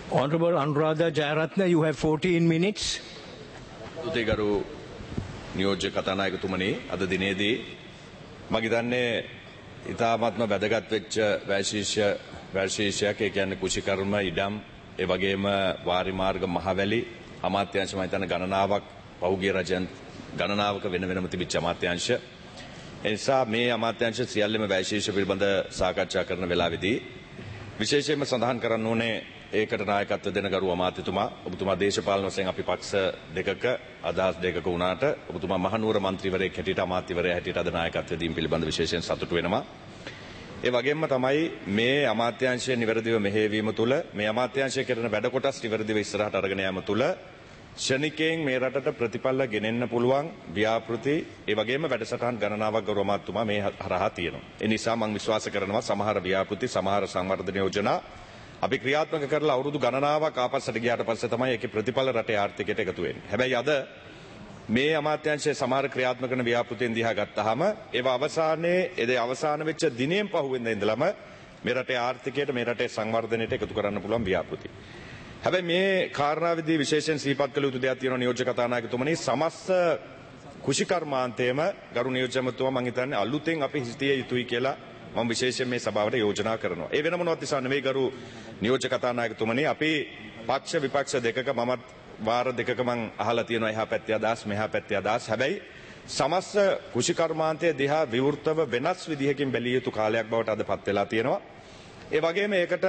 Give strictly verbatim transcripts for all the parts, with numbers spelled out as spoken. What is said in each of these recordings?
Honorable Anuradha Jayaratne, you have fourteen minutes. තුතිගරු නියෝජ්‍ය කතානායකතුමනි අද දිනේදී මම හිතන්නේ ඉතාමත්ම වැදගත් වෙච්ච වැශීෂ්‍ය වැශීෂ්‍යයක් ඒ කියන්නේ කුෂිකර්ම ඉඩම් ඒ වගේම වාරි මාර්ග මහවැලි අමාත්‍යාංශ මම හිතන්නේ ගණනාවක් පහුගිය රජයන් ගණනාවක වෙන වෙනම තිබිච්ච අමාත්‍යාංශ ඒ නිසා මේ අමාත්‍යාංශ සියල්ලම වැශීෂ්‍ය පිළිබඳ සාකච්ඡා කරන වෙලාවේදී විශේෂයෙන්ම සඳහන් කරන්න ඕනේ ඒකට නායකත්ව දෙන ගරු අමාත්‍යතුමා ඔබතුමා දේශපාලන වශයෙන් අපි පක්ෂ දෙකක අදහස් දෙකක වුණාට ඔබතුමා මහනුවර മന്ത്രിවරයෙක් හැටියට අමාත්‍යවරයා හැටියට අද නායකත්වය දීම පිළිබඳ විශේෂයෙන් සතුටු වෙනවා. ඒ වගේම තමයි මේ අමාත්‍යාංශය නිවැරදිව මෙහෙයවීම තුළ මේ අමාත්‍යාංශය කරන වැඩ කොටස් නිවැරදිව ඉස්සරහට අරගෙන යාම තුළ ශනිකයෙන් මේ රටට ප්‍රතිඵල ගෙනෙන්න පුළුවන් ව්‍යාපෘති ඒ වගේම වැඩසටහන් ගණනාවක් ගරු අමාත්‍යතුමා මේ හරහා තියෙනවා. ඒ නිසා මම විශ්වාස කරනවා සමහර ව්‍යාපෘති සමහර සංවර්ධන යෝජනා අපි ක්‍රියාත්මක කරලා අවුරුදු ගණනාවක් ආපස්සට ගියාට පස්සේ තමයි ඒකේ ප්‍රතිඵල රටේ ආර්ථිකයට එකතු වෙන්නේ. හැබැයි අද මේ අමාත්‍යාංශයේ සමහර ක්‍රියාත්මක කරන ව්‍යාපෘතීන් දිහා ගත්තාම ඒවා අවසානයේ ඒ අවසාන වෙච්ච දිනෙන් පහුවෙන්ද ඉඳලම මේ රටේ ආර්ථිකයට මේ රටේ සංවර්ධනයට එකතු කරන්න පුළුවන් ව්‍යාපෘති. හැබැයි මේ කාරණාවේදී විශේෂයෙන් සිහිපත් කළ යුතු දෙයක් තියෙනවා නියෝජ්‍ය කතානායකතුමනි සමස්ත කුෂිකර්මාන්තයේම ගරු නියෝජ්‍යමතුමා මම හිතන්නේ අලුතෙන් අපි හිතිය යුතුයි කියලා මම විශේෂයෙන් මේ සභාවට යෝජනා කරනවා. ඒ වෙන මොනවත් නිසා නෙවෙයි ගරු නියෝජ්‍ය කතානායකතුමනි අපි පක්ෂ විපක්ෂ දෙකක මමත් වාර දෙකක මම අහලා තියෙනවා එහා පැත්තේ අදහස් මෙහා පැත්තේ අදහස්. හැබැයි සමස්ත කුෂිකර්මාන්තයේ දිහා විවෘතව වෙනස් විදිහකින් බැලිය යුතු කාලයක් බවට අදපත් වෙලා තියෙනවා. ඒ වගේම ඒකට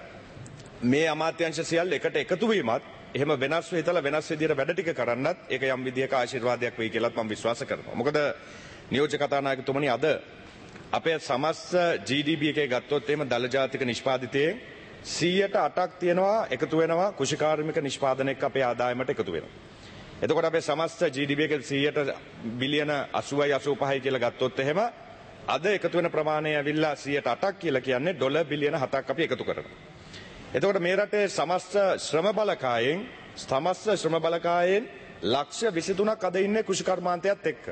මේ අමාත්‍යාංශ සියල්ල එකට එකතු වීමත් එහෙම වෙනස් වෙතලා වෙනස් විදිහට වැඩ ටික කරන්නත් ඒක යම් විදිහක ආශිර්වාදයක් වෙයි කියලාත් මම විශ්වාස කරනවා. මොකද නියෝජ්‍ය කතානායකතුමනි අද අපේ සමස්ත ජී ඩී පී එකේ ගත්තොත් එහෙම දල ජාතික නිෂ්පාදිතයේ සීයට අටක් තියෙනවා එකතු වෙනවා කුෂිකාර්මික නිෂ්පාදන එක්ක අපේ ආදායමට එකතු වෙනවා. එතකොට අපේ සමස්ත ජී ඩී පී එකේ සීයට බිලියන අසූවයි අසූපහයි කියලා ගත්තොත් එහෙම අද එකතු වෙන ප්‍රමාණය ඇවිල්ලා සීයට අටක් කියලා කියන්නේ ඩොලර් බිලියන හතක් අපි එකතු කරනවා. එතකොට මේ රටේ සමස්ත ශ්‍රම බලකායෙන් සමස්ත ශ්‍රම බලකායෙන් ලක්ෂ විසිතුනක් අද ඉන්නේ කුෂිකර්මාන්තයත් එක්ක.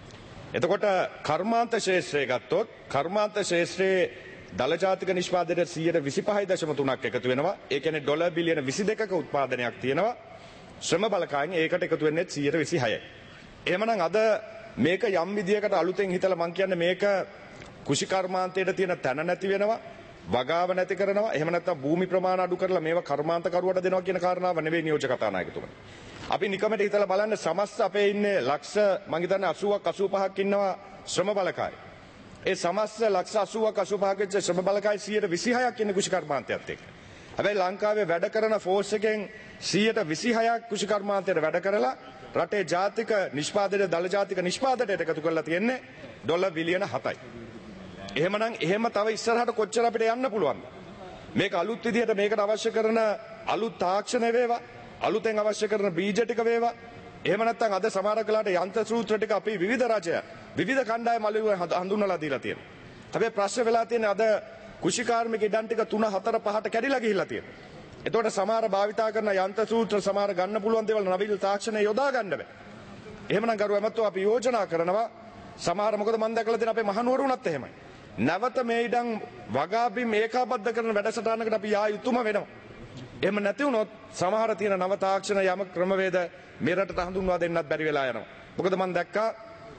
එතකොට කර්මාන්ත ශේෂ්ත්‍රය ගත්තොත් කර්මාන්ත ශේෂ්ත්‍රයේ දල ජාතික නිෂ්පාදනයේ සීයට විසිපහයි දශම තුනක් එකතු වෙනවා. ඒ කියන්නේ ඩොලර් බිලියන විසි දෙකක උත්පාදනයක් තියෙනවා. ශ්‍රම බලකායෙන් ඒකට එකතු වෙන්නේ සීයට විසිහයයි. එහෙමනම් අද මේක යම් විදියකට අලුතෙන් හිතලා මම කියන්නේ මේක කුෂිකර්මාන්තයට තියෙන තැන නැති වෙනවා. වගාව නැති කරනවා. එහෙම නැත්නම් භූමි ප්‍රමාණ අඩු කරලා මේවා කර්මාන්ත කරුවට දෙනවා කියන කාරණාව නෙවෙයි නියෝජ්‍ය කතානායකතුමනි. අපි නිකමට හිතලා බලන්න සමස්ත අපේ ඉන්නේ ලක්ෂ මම හිතන්නේ අසූවක් අසූපහක් ඉන්නවා ශ්‍රම බලකාය. ඒ සමස්ත ලක්ෂ අසූවක් අසූපහක වෙච්ච ශ්‍රම බලකාය සීයට විසිහයක් ඉන්නේ කුෂිකර්මාන්තයත් එක්ක. හැබැයි ලංකාවේ වැඩ කරන ෆෝස් එකෙන් සීයට විසිහයක් කුෂිකර්මාන්තයට වැඩ කරලා රටේ ජාතික නිෂ්පාදනයේ දල ජාතික නිෂ්පාදනයට එකතු කරලා තියෙන්නේ ඩොලර් බිලියන හතයි. එහෙමනම් එහෙම තව ඉස්සරහට කොච්චර අපිට යන්න පුළුවන්ද? මේක අලුත් විදිහට මේකට අවශ්‍ය කරන අලුත් තාක්ෂණ වේවා අලුතෙන් අවශ්‍ය කරන බීජ ටික වේවා එහෙම නැත්නම් අද සමහර කලාට යන්ත්‍ර සූත්‍ර ටික අපි විවිධ රජයන් විවිධ කණ්ඩායම් අලුව හඳුන්වලා දීලා තියෙනවා. හැබැයි ප්‍රශ්න වෙලා තියෙන්නේ අද කුෂිකාර්මික ඉඩම් ටික තුන හතර පහට කැඩිලා ගිහිල්ලා තියෙනවා. එතකොට සමහර භාවිතා කරන යන්ත්‍ර සූත්‍ර සමහර ගන්න පුළුවන් දේවල් නවීන තාක්ෂණය යොදා ගන්න බෑ. එහෙමනම් ගරු ඇමතුමා අපි යෝජනා කරනවා සමහර මොකද මම දැකලා තියෙන අපේ මහනුවර උනත් එහෙමයි. නැවත මේ ඉඩම් වගාබිම් ඒකාබද්ධ කරන වැඩසටහනකට අපි යා යුතුම වෙනවා. එහෙම නැති වුණොත් සමහර තියෙන නව තාක්ෂණ යම ක්‍රමවේද මේ රටට හඳුන්වා දෙන්නත් බැරි වෙලා යනවා. මොකද මම දැක්කා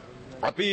අපි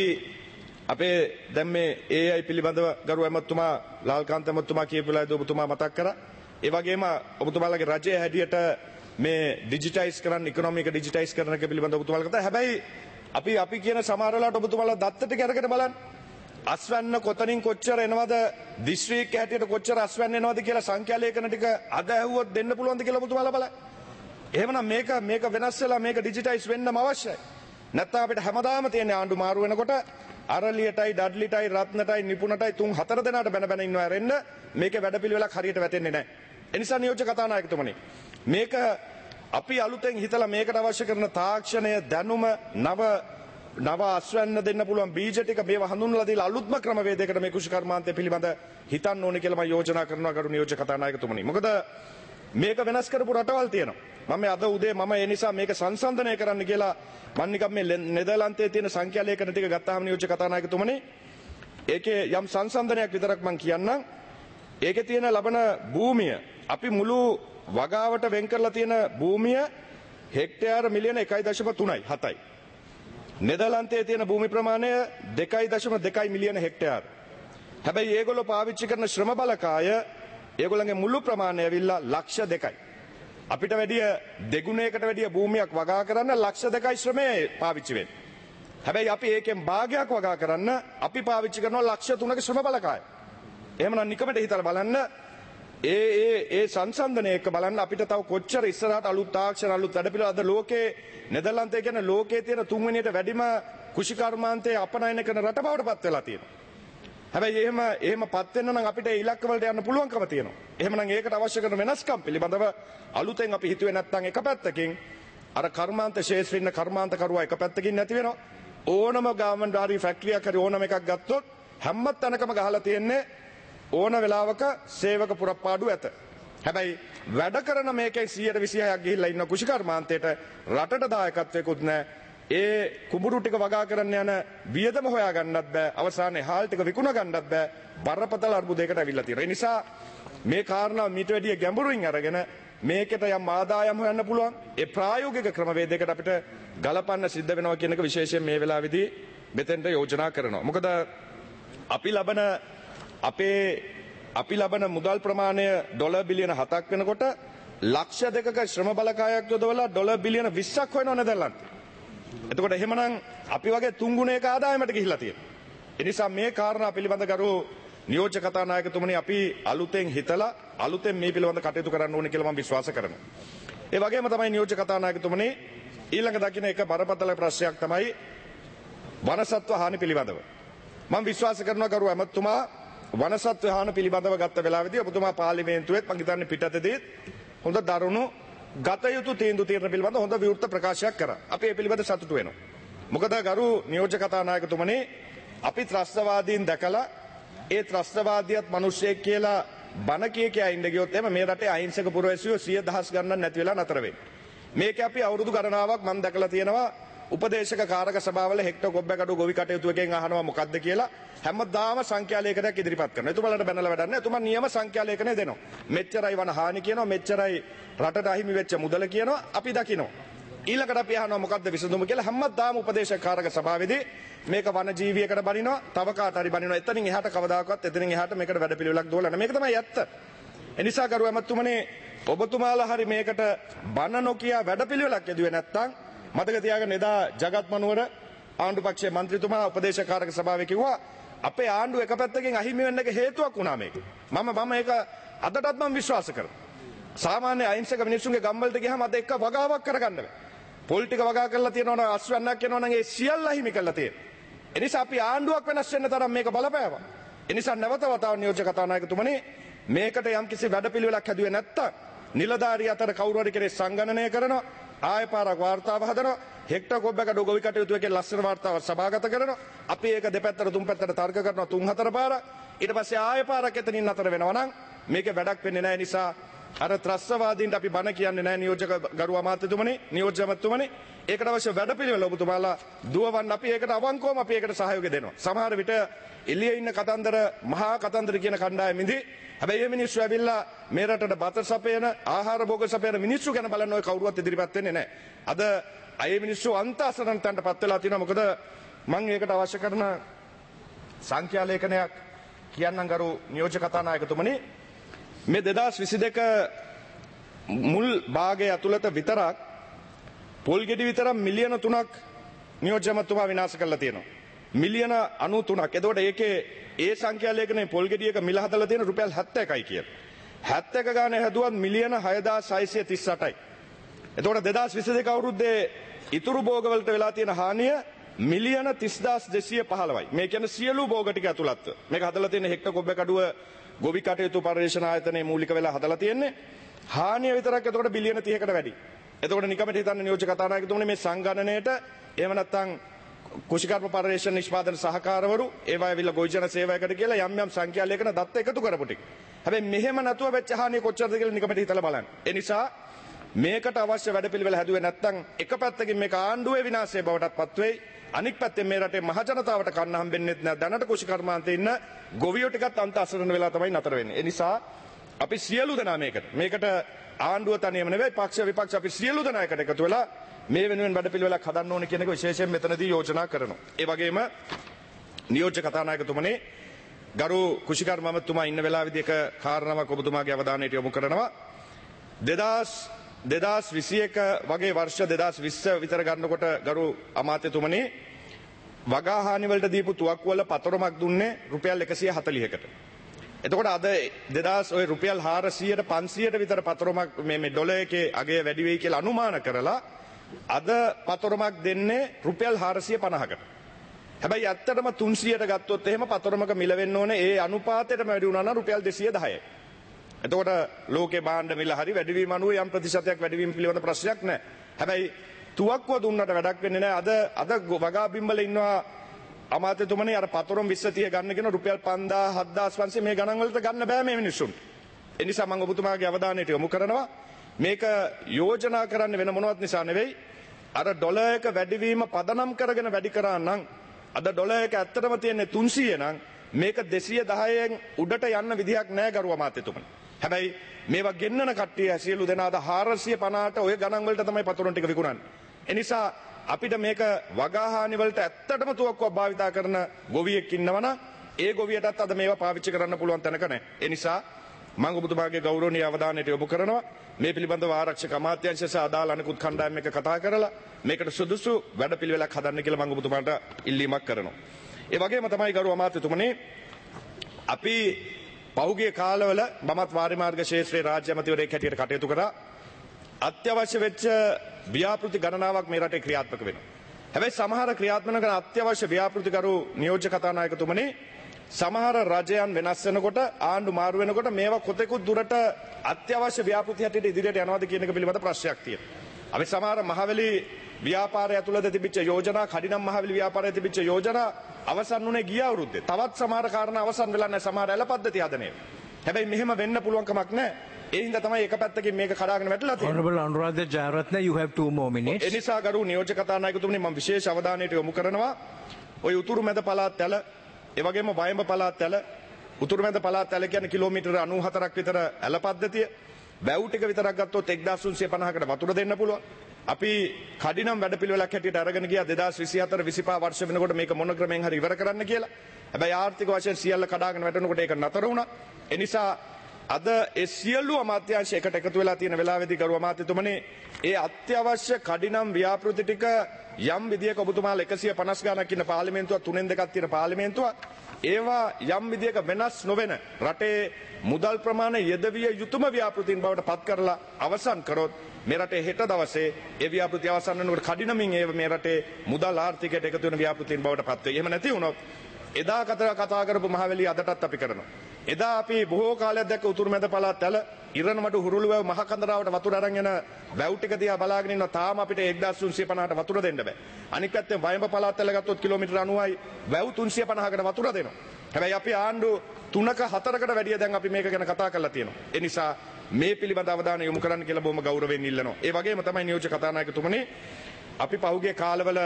අපේ දැන් මේ ඒ ආයි පිළිබඳව ගරු ඇමතුමා ලාල්කාන්ත ඇමතුමා කියපු වෙලාවේදී ඔබතුමා මතක් කරා. ඒ වගේම ඔබතුමාලගේ රජයේ හැටියට මේ ඩිජිටයිස් කරන්න ඉකොනොමික ඩිජිටයිස් කරන එක පිළිබඳව ඔබතුමාලා කතා. හැබැයි අපි අපි කියන සමහර වෙලාවට ඔබතුමාලා දත්ත ටික අරගෙන බලන්න. අස්වැන්න කොතනින් කොච්චර එනවද දිස්ත්‍රික්ක හැටියට කොච්චර අස්වැන්න එනවද කියලා සංඛ්‍යා ලේඛන ටික අද ඇහුවොත් දෙන්න පුළුවන්ද කියලා ඔබතුමාලා බලන්න. එහෙමනම් මේක මේක වෙනස් වෙලා මේක ඩිජිටයිස් වෙන්නම අවශ්‍යයි. නැත්නම් අපිට හැමදාම තියෙන ආණ්ඩු මාරු වෙනකොට අරලියටයි ඩඩ්ලිටයි රත්නටයි නිපුණටයි තුන් හතර දෙනාට බැන බැන ඉන්නවා රෙන්න මේකේ වැඩපිළිවෙලක් හරියට වැටෙන්නේ නැහැ. ඒ නිසා නියෝජ්‍ය කතානායකතුමනි මේක අපි අලුතෙන් හිතලා මේකට අවශ්‍ය කරන තාක්ෂණය දැනුම නව නව අස්වැන්න දෙන්න පුළුවන් බීජ ටික මේවා හඳුන්වලා දීලා අලුත්ම ක්‍රමවේදයකට මේ කුෂිකර්මාන්තය පිළිබඳ හිතන්න ඕනේ කියලා මම යෝජනා කරනවා ගරු නියෝජ්‍ය කතානායකතුමනි. මොකද මේක වෙනස් කරපු රටවල් තියෙනවා. මම අද උදේ මම ඒ නිසා මේක සංසන්දනය කරන්න කියලා මම නිකන් මේ නෙදර්ලන්තයේ තියෙන සංඛ්‍යා ලේඛන ටික ගත්තාම නියෝජ්‍ය කතානායකතුමනි ඒකේ යම් සංසන්දනයක් විතරක් මම කියන්නම්. ඒකේ තියෙන ලබන භූමිය අපි මුළු වගාවට වෙන් කරලා තියෙන භූමිය හෙක්ටයාර මිලියන එකයි දශම තුනයි හතයි. නෙදර්ලන්තයේ තියෙන භූමි ප්‍රමාණය දෙකයි දශම දෙකයි මිලියන හෙක්ටයාර. හැබැයි ඒගොල්ලෝ පාවිච්චි කරන ශ්‍රම බලකාය ඒගොල්ලන්ගේ මුළු ප්‍රමාණය ඇවිල්ලා ලක්ෂ දෙකයි. අපිට වැඩිය දෙගුණයකට වැඩිය භූමියක් වගා කරන්න ලක්ෂ දෙකයි ශ්‍රමය පාවිච්චි වෙන්නේ. හැබැයි අපි ඒකෙන් භාගයක් වගා කරන්න අපි පාවිච්චි කරනවා ලක්ෂ තුනක ශ්‍රම බලකාය. එහෙමනම් නිකමට හිතලා බලන්න ඒ ඒ ඒ සංසන්දනය එක්ක බලන්න අපිට තව කොච්චර ඉස්සරහට අලුත් තාක්ෂණ අලුත් වැඩපිළිවෙල අද ලෝකේ නෙදර්ලන්තය කියන ලෝකයේ තියෙන තුන්වෙනියට වැඩිම කුෂිකර්මාන්තයේ අපනයන කරන රට බවට පත් වෙලා තියෙනවා. හැබැයි එහෙම එහෙම පත් වෙන්න නම් අපිට ඒ ඉලක්ක වලට යන්න පුළුවන්කම තියෙනවා. එහෙමනම් ඒකට අවශ්‍ය කරන වෙනස්කම් පිළිබඳව අලුතෙන් අපි හිතුවේ නැත්නම් එක පැත්තකින් අර කර්මාන්ත ශේෂ්ත්‍රයේ ඉන්න කර්මාන්ත කරුවා එක පැත්තකින් නැති වෙනවා. ඕනම ගාමන්ට් ආරි ෆැක්ටරියක් හරි ඕනම එකක් ගත්තොත් හැම තැනකම ගහලා තියෙන්නේ ඕන වෙලාවක සේවක පුරප්පාඩු ඇත. හැබැයි වැඩ කරන මේකේ සියයට විසිහයක් ගිහිල්ලා ඉන්න කුෂිකර්මාන්තයට රටට දායකත්වයකුත් නැහැ. ඒ කුඹුරු ටික වගා කරන්න යන වියදම හොයා ගන්නත් බෑ. අවසානයේ හාල් ටික විකුණ ගන්නත් බෑ. බරපතල අර්බුදයකට ඇවිල්ලා තියෙනවා. ඒ නිසා මේ කාරණා මීට වැඩිය ගැඹුරින් අරගෙන මේකට යම් ආදායම් හොයන්න පුළුවන්. ඒ ප්‍රායෝගික ක්‍රමවේදයකට අපිට ගලපන්න සිද්ධ වෙනවා කියන එක විශේෂයෙන් මේ වෙලාවේදී මෙතෙන්ට යෝජනා කරනවා. මොකද අපි ලබන අපේ අපි ලබන මුදල් ප්‍රමාණය ඩොලර් බිලියන හතක් වෙනකොට ලක්ෂ දෙකක ශ්‍රම බලකායක් යොදවලා ඩොලර් බිලියන විස්සක් හොයනවා නෙදර්ලන්තේ. එතකොට එහෙමනම් අපි වගේ තුන් ගුණයක ආදායමකට ගිහිල්ලා තියෙනවා. ඒ නිසා මේ කාරණා පිළිබඳ ගරු නියෝජ්‍ය කතානායකතුමනි අපි අලුතෙන් හිතලා අලුතෙන් මේ පිළිබඳ කටයුතු කරන්න ඕනේ කියලා මම විශ්වාස කරනවා. ඒ වගේම තමයි නියෝජ්‍ය කතානායකතුමනි ඊළඟ දකින්න එක බරපතල ප්‍රශ්නයක් තමයි වනසත්ව හානි පිළිබඳව. මම විශ්වාස කරනවා ගරු ඇමතුමා වනසත්ව හානි පිළිබඳව ගත්ත වෙලාවේදී ඔබතුමා පාර්ලිමේන්තුවේත් මම හිතන්නේ පිටතදී හොඳ දරුණු ගත යුතු තීන්දුව తీරන පිළිබඳ හොඳ විවෘත ප්‍රකාශයක් කරා. අපි ඒ පිළිබඳ සතුටු වෙනවා. මොකද ගරු නියෝජ්‍ය කතානායකතුමනි අපි ත්‍රස්තවාදීන් දැකලා ඒ ත්‍රස්තවාදියත් මිනිස්සෙක් කියලා බන කිය කියා ඉන්න ගියොත් එහම මේ රටේ අහිංසක පුරවැසියෝ සිය දහස් ගණන් නැති වෙලා නතර වෙන්නේ. මේක අපි අවුරුදු ගණනාවක් මම දැකලා තියෙනවා උපදේශක කාරක සභාවල හෙක්ටර් ගොබ්බකඩු ගොවි කටයුතු එකෙන් අහනවා මොකද්ද කියලා හැමදාම සංඛ්‍යා ලේඛනයක් ඉදිරිපත් කරනවා. එතුමාලට බැනලා වැඩක් නැහැ. එතුමා නියම සංඛ්‍යා ලේඛනය දෙනවා. මෙච්චරයි වන හානි කියනවා, මෙච්චරයි රටට අහිමි වෙච්ච මුදල කියනවා, අපි දකිනවා. ඊළඟට අපි අහනවා මොකද්ද විසඳුම කියලා හැමදාම උපදේශක කාරක සභාවේදී මේක වන ජීවියකට බනිනවා, තව කාට හරි බනිනවා. එතනින් එහාට කවදාකවත් එතනින් එහාට මේකට වැඩපිළිවෙලක් දෝලා නැහැ. මේක තමයි ඇත්ත. ඒ නිසා ගරු ඇමතුමනි ඔබතුමාලා හරි මේකට බන නොකිය වැඩපිළිවෙලක් යදුවේ නැත්නම් මතක තියාගන්න එදා ජගත් මනුවර ආණ්ඩු පක්ෂයේ මන්ත්‍රීතුමා උපදේශක කාරක සභාවේ කිව්වා අපේ ආණ්ඩුව එක පැත්තකින් අහිමි වෙන්න එක හේතුවක් වුණා මේක. මම මම ඒක අදටත් මම විශ්වාස කරනවා. සාමාන්‍ය අහිංසක මිනිස්සුන්ගේ ගම්වලට ගියාම අද එක්ක වගාවක් කරගන්න බෑ. පොල් ටික වගා කරලා තියෙනවා නම් අස්වැන්නක් කරනවා නම් ඒ සියල්ල අහිමි කරලා තියෙනවා. ඒ නිසා අපි ආණ්ඩුවක් වෙනස් වෙන්න තරම් මේක බලපෑවා. ඒ නිසා නැවත වතාවක් නියෝජ්‍ය කතානායකතුමනි මේකට යම්කිසි වැඩපිළිවෙලක් හැදුවේ නැත්තම් නිලධාරී අතර කවුරු හරි කෙනෙක් සංගණනය කරනවා ආය පාරක් වාර්තාව හදනවා හෙක්ටර් ගොබ්බකඩු ගොවි කටයුතු එකේ ලස්සන වාර්තාවක් සභාගත කරනවා අපි ඒක දෙපැත්තට තුන් පැත්තට තර්ක කරනවා තුන් හතර පාරක් ඊට පස්සේ ආය පාරක් එතනින් අතර වෙනවා නම් මේක වැඩක් වෙන්නේ නැහැ. නිසා අර ත්‍රස්තවාදීන්ට අපි බන කියන්නේ නැහැ නියෝජක ගරු අමාත්‍යතුමනි නියෝජ්‍ය අමාත්‍යතුමනි ඒකට අවශ්‍ය වැඩපිළිවෙල ඔබතුමාලා දුවවන්න අපි ඒකට අවංකවම අපි ඒකට සහයෝගය දෙනවා. සමහර විට එළියේ ඉන්න කතන්දර මහා කතන්දර කියන කණ්ඩායම ඉඳි හැබැයි මේ මිනිස්සු ඇවිල්ලා මේ රටට බත සපයන ආහාර භෝග සපයන මිනිස්සු ගැන බලන්න ඔය කවුරුවත් ඉදිරිපත් වෙන්නේ නැහැ. අද අය මිනිස්සු අන්තසරණ තැනටපත් වෙලා තියෙනවා. මොකද මම ඒකට අවශ්‍ය කරන සංඛ්‍යා ලේඛනයක් කියන්නම් ගරු නියෝජ්‍ය කතානායකතුමනි මේ දෙදහස් විසි දෙක මුල් භාගය ඇතුළත විතරක් පොල් ගෙඩි විතර මිලියන තුනක් නියෝජ්‍ය අමාත්‍යතුමා විනාශ කරලා තියෙනවා. මිලියන අනූ තුනක්. එතකොට ඒකේ ඒ සංඛ්‍යා ලේඛනයේ පොල් ගෙඩියක මිල හදලා තියෙන රුපියල් හැත්තෑ එකයි කියලා. හැත්තෑ එක ගානේ හැදුවත් මිලියන හයදාස් හයසිය තිස් අටයි. එතකොට දෙදහස් විසි දෙක අවුරුද්දේ ඉතුරු භෝගවලට වෙලා තියෙන හානිය මිලියන තිස්දාස් දෙසිය පහළොවයි. මේ කියන්නේ සියලු භෝග ටික ඇතුළත්ව. මේක හදලා තියෙන හෙක්ටර් ගොබ්බකඩුව ගොවි කටයුතු පර්යේෂණ ආයතනයේ මූලික වෙලා හදලා තියෙන්නේ. හානිය විතරක් එතකොට බිලියන තිහකට වැඩි. එතකොට නිකමට හිතන්න නියෝජ්‍ය කතානායකතුමනි මේ සංගණනයේට එහෙම නැත්නම් කුෂිකර්ම පර්යේෂණ නිෂ්පාදන සහකාරවරු ඒවා ඇවිල්ලා ගොවිජන සේවයකට කියලා යම් යම් සංඛ්‍යා ලේඛන දත්ත එකතු කරපු ටික. හැබැයි මෙහෙම නැතුව වෙච්ච හානිය කොච්චරද කියලා නිකමට හිතලා බලන්න. ඒ නිසා මේකට අවශ්‍ය වැඩපිළිවෙල හැදුවේ නැත්නම් එක පැත්තකින් මේක ආණ්ඩුවේ විනාශය බවටත් පත් වෙයි. අනික් පැත්තෙන් මේ රටේ මහ ජනතාවට කන්න හම්බෙන්නේ නැහැ. දැනට කුෂිකර්මාන්තේ ඉන්න ගොවියෝ ටිකත් අන්ත අසරණ වෙලා තමයි නතර වෙන්නේ. ඒ නිසා අපි සියලු දෙනා මේකට මේකට ආණ්ඩුව තනියම නෙවෙයි පක්ෂ විපක්ෂ අපි සියලු දෙනා එකට එකතු වෙලා මේ වෙනුවෙන් වැඩපිළිවෙලක් හදන්න ඕනේ කියන එක විශේෂයෙන් මෙතනදී යෝජනා කරනවා. ඒ වගේම නියෝජ්‍ය කතානායකතුමනි ගරු කුෂිකර්ම මහත්මයා ඉන්න වෙලාවේදී එක කාරණාවක් ඔබතුමාගේ අවධානයට යොමු කරනවා. දෙදාස් විසි එක වගේ වර්ෂ දෙදාස් විස්ස විතර ගන්නකොට ගරු අමාත්‍යතුමනි වගාහානි වලට දීපු තුවක්කු වල පතරමක් දුන්නේ රුපියල් එකසිය හතළිහකට. එතකොට අද දෙදාස් ඔය රුපියල් හාරසියයට පන්සියයට විතර පතරමක් මේ මේ ඩොලර් එකේ අගය වැඩි වෙයි කියලා අනුමාන කරලා අද පතරමක් දෙන්නේ රුපියල් හාරසිය පනහකට. හැබැයි ඇත්තටම තුන්සියයට ගත්තොත් එහෙම පතරමක මිල වෙන්න ඕනේ ඒ අනුපාතයටම වැඩි වුණා නම් රුපියල් දෙසිය දහයයි. එතකොට ලෝකේ භාණ්ඩ මිල හරි වැඩිවීම අනුව යම් ප්‍රතිශතයක් වැඩිවීම පිළිබඳ ප්‍රශ්නයක් නැහැ. හැබැයි තුවක්කුව දුන්නට වැඩක් වෙන්නේ නැහැ. අද අද වගා බිම්බල ඉන්නවා අමාත්‍යතුමනි අර පතරම් විස්ස තිය ගන්න කියන රුපියල් පන්දාස් හත්දාස් පන්සිය මේ ගණන් වලට ගන්න බෑ මේ මිනිස්සුන්ට. ඒ නිසා මම ඔබතුමාගේ අවධානයට යොමු කරනවා මේක යෝජනා කරන්න වෙන මොනවත් නිසා නෙවෙයි අර ඩොලර් එක වැඩිවීම පදනම් කරගෙන වැඩි කරා නම් අද ඩොලර් එක ඇත්තටම තියෙන්නේ තුන්සිය නම් මේක දෙසිය දහයෙන් උඩට යන්න විදිහක් නැහැ ගරු අමාත්‍යතුමනි. හැබැයි මේවා ගෙන්නන කට්ටිය සියලු දෙනා අද හාරසිය පනහට ඔය ගණන් වලට තමයි පතරම් ටික විකුණන්නේ. ඒ නිසා අපිට මේක වගාහානි වලට ඇත්තටම තුවක්කුවක් භාවිතා කරන ගොවියෙක් ඉන්නවනම් ඒ ගොවියටත් අද මේවා පාවිච්චි කරන්න පුළුවන් තැනක නැහැ. ඒ නිසා මම ඔබතුමාගේ ගෞරවනීය අවධානයට යොමු කරනවා මේ පිළිබඳව ආරක්ෂක අමාත්‍යාංශ සහ අදාළ අනෙකුත් කණ්ඩායම් එක්ක කතා කරලා මේකට සුදුසු වැඩපිළිවෙලක් හදන්න කියලා මම ඔබතුමාට ඉල්ලීමක් කරනවා. ඒ වගේම තමයි ගරු අමාත්‍යතුමනි අපි පහුගිය කාලවල මමත් වාරි මාර්ග ශේත්‍රයේ රාජ්‍ය අමාත්‍යවරයෙක් හැටියට කටයුතු කරා අත්‍යවශ්‍ය වෙච්ච ව්‍යාපෘති ගණනාවක් මේ රටේ ක්‍රියාත්මක වෙනවා. හැබැයි සමහර ක්‍රියාත්මක කරන අත්‍යවශ්‍ය ව්‍යාපෘති කරු නියෝජ්‍ය කතානායකතුමනි සමහර රජයන් වෙනස් වෙනකොට ආණ්ඩු මාරු වෙනකොට මේවා කොතෙකුත් දුරට අත්‍යවශ්‍ය ව්‍යාපෘති හැටියට ඉදිරියට යනවාද කියන එක පිළිබඳ ප්‍රශ්නයක් තියෙනවා. අපි සමහර මහවැලි ව්‍යාපාරය ඇතුළත තිබිච්ච යෝජනා කඩිනම් මහවැලි ව්‍යාපාරයේ තිබිච්ච යෝජනා අවසන් වුණේ ගිය අවුරුද්දේ. තවත් සමහර කාරණා අවසන් වෙලා නැහැ සමහර ඇල පද්ධති හදන්නේ. හැබැයි මෙහෙම වෙන්න පුළුවන් කමක් නැහැ. ඒ හින්දා තමයි එක පැත්තකින් මේක කඩාගෙන වැටලා තියෙන්නේ. Honorable Anuradha Jayaratne, you have two more minutes. ඒ නිසා ගරු නියෝජ්‍ය කතානායකතුමනි මම විශේෂ අවධානයට යොමු කරනවා ඔය උතුරු මැද පළාත් ඇල ඒ වගේම වයඹ පළාත් ඇල උතුරු මැද පළාත් ඇල කියන්නේ කිලෝමීටර අනූහතරක් විතර ඇල පද්ධතිය වැව් ටික විතරක් ගත්තොත් එක්දාස් තුන්සිය පනහකට වතුර දෙන්න පුළුවන්. අපි කඩිනම් වැඩපිළිවෙලක් හැටියට අරගෙන ගියා දෙදාස් විසිහතර විසිපහ වර්ෂ වෙනකොට මේක මොන ක්‍රමෙන් හරි ඉවර කරන්න කියලා. හැබැයි ආර්ථික වශයෙන් සියල්ල කඩාගෙන වැටෙනකොට ඒක නතර වුණා. ඒ නිසා අද ඒ සියලු අමාත්‍යාංශ එකට එකතු වෙලා තියෙන වෙලාවේදී ගරු අමාත්‍යතුමනි ඒ අත්‍යවශ්‍ය කඩිනම් ව්‍යාපෘති ටික යම් විදියක ඔබතුමාලා එකසිය පනස් ගණක් ඉන්න පාර්ලිමේන්තුව තුනෙන් දෙකක් තියෙන පාර්ලිමේන්තුව ඒවා යම් විදියක වෙනස් නොවන රටේ මුදල් ප්‍රමාණය යෙදවිය යුතුම ව්‍යාපෘතීන් බවට පත් කරලා අවසන් කරොත් මේ රටේ හෙට දවසේ ඒ ව්‍යාපෘති අවසන් වෙනකොට කඩිනමින් ඒ මේ රටේ මුදල් ආර්ථිකයට එකතු වෙන ව්‍යාපෘතීන් බවට පත් වෙයි. එහෙම නැති වුණොත් එදා කතා කතා කරපු මහවැලිය අදටත් අපි කරනවා. එදා අපි බොහෝ කාලයක් දැක්ක උතුරු මැද පළාත් ඇල ඉරණමඩු හුරුළු වැව මහ කන්දරාවට වතුර අරන් යන වැව් ටික දිහා බලාගෙන ඉන්නවා. තාම අපිට එක්දාස් තුන්සිය පනහට වතුර දෙන්න බෑ. අනික් පැත්තෙන් වයඹ පළාත් ඇල ගත්තොත් කිලෝමීටර අනූවයි වැව් තුන්සිය පනහකට වතුර දෙනවා. හැබැයි අපි ආණ්ඩු තුනක හතරකට වැඩිය දැන් අපි මේක ගැන කතා කරලා තියෙනවා. ඒ නිසා මේ පිළිබඳ අවධානය යොමු කරන්න කියලා බොහොම ගෞරවයෙන් ඉල්ලනවා. ඒ වගේම තමයි නියෝජ්‍ය කතානායකතුමනි අපි පහුගිය කාලවල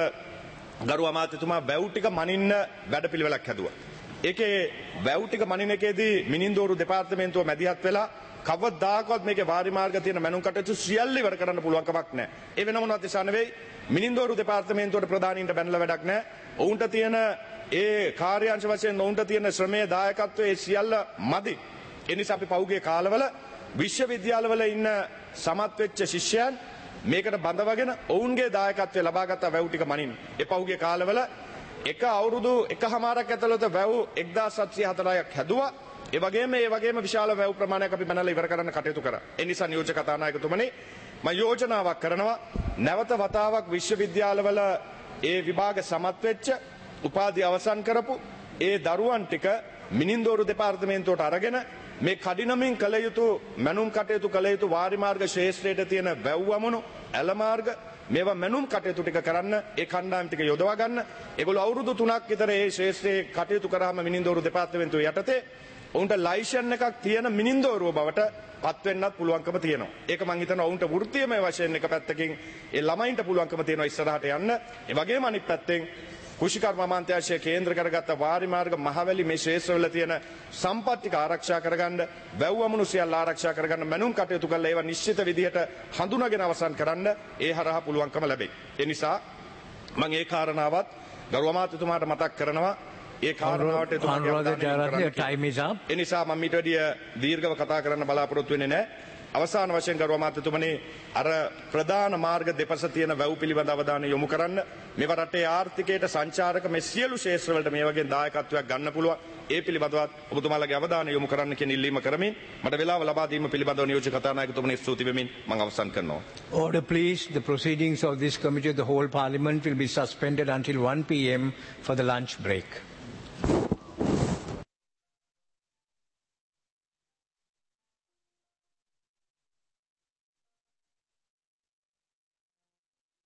ගරු අමාත්‍යතුමා වැව් ටික මනින්න වැඩපිළිවෙලක් හැදුවා. ඒකේ වැව් ටික මනින එකේදී මිනින්දෝරු දෙපාර්තමේන්තුව මැදිහත් වෙලා කවදාකවත් මේකේ වාරි මාර්ග තියෙන මැනුම් කටයුතු සියල්ල ඉවර කරන්න පුළුවන් කමක් නැහැ. ඒ වෙන මොනවත් නිසා නෙවෙයි මිනින්දෝරු දෙපාර්තමේන්තුවට ප්‍රධානීන්ට බැනලා වැඩක් නැහැ. ඔවුන්ට තියෙන ඒ කාර්යාංශ වශයෙන් ඔවුන්ට තියෙන ශ්‍රමයේ දායකත්වයේ සියල්ල මදි. ඒ නිසා අපි පහුගිය කාලවල විශ්වවිද්‍යාලවල ඉන්න සමත් වෙච්ච ශිෂ්‍යයන් මේකට බඳවගෙන ඔවුන්ගේ දායකත්වය ලබාගත් වැව් ටික මනින්න. ඒ පහුගිය කාලවල එක අවුරුදු එකහමාරක් ඇතුළත වැව් එක්දාස් හත්සිය හතරක් හැදුවා. ඒ වගේම ඒ වගේම විශාල වැව් ප්‍රමාණයක් අපි බැනලා ඉවර කරන්න කටයුතු කරා. ඒ නිසා නියෝජ්‍ය කතානායකතුමනි මම යෝජනාවක් කරනවා නැවත වතාවක් විශ්වවිද්‍යාලවල ඒ විභාග සමත් වෙච්ච උපාධි අවසන් කරපු ඒ දරුවන් ටික මිනින්දෝරු දෙපාර්තමේන්තුවට අරගෙන මේ කඩිනමින් කළ යුතු මැනුම් කටයුතු කළ යුතු වාරි මාර්ග ශේෂ්ත්‍රයට තියෙන වැව් වමුණු ඇල මාර්ග මේවා මැනුම් කටයුතු ටික කරන්න ඒ කණ්ඩායම් ටික යොදවා ගන්න. ඒගොල්ලෝ අවුරුදු තුනක් විතර ඒ ශේෂ්ත්‍රයේ කටයුතු කරාම මිනින්දෝරු දෙපාර්තමේන්තුව යටතේ ඔවුන්ට ලයිසන් එකක් තියෙන මිනින්දෝරුව බවට පත් වෙන්නත් පුළුවන්කම තියෙනවා. ඒක මං හිතනවා ඔවුන්ට වෘත්තීයමය වශයෙන් එක පැත්තකින් ඒ ළමයින්ට පුළුවන්කම තියෙනවා ඉස්සරහට යන්න. ඒ වගේම අනිත් පැත්තෙන් කුෂිකර්ම අමාත්‍යාංශය කේන්ද්‍ර කරගත්ත වාරි මාර්ග මහවැලි මේ ශේෂ්ත්‍රවල තියෙන සම්පත් ටික ආරක්ෂා කරගන්න, වැව්වමුණු සියල්ල ආරක්ෂා කරගන්න මැනුම් කටයුතු කරලා ඒවා නිශ්චිත විදිහට හඳුනාගෙන අවසන් කරන්න ඒ හරහා පුළුවන්කම ලැබේ. ඒ නිසා මම ඒ කාරණාවත් ගරු අමාත්‍යතුමාට මතක් කරනවා. ඒ කාරණාවට එතුමාගේ අවධානය යොමු කරන්න. time is up. ඒ නිසා මම ඊට වැඩිය දීර්ඝව කතා කරන්න බලාපොරොත්තු වෙන්නේ නැහැ. අවසාන වශයෙන් ගරු අමාත්‍යතුමනි අර ප්‍රධාන මාර්ග දෙපස තියෙන වැව් පිළිබඳ අවධානය යොමු කරන්න. මේව රටේ ආර්ථිකයට සංචාරක මේ සියලු ක්ෂේත්‍රවලට මේ වගේ දායකත්වයක් ගන්න පුළුවන්. ඒ පිළිබඳවත් ඔබතුමාලගේ අවධානය යොමු කරන්න කියන ඉල්ලීම කරමින් මට වෙලාව ලබා දීම පිළිබඳව නියෝජ්‍ය කතානායකතුමනි ස්තුති වෙමින් මම අවසන් කරනවා. Order please. The proceedings of this committee of the whole parliament will be suspended until one p m for the lunch break.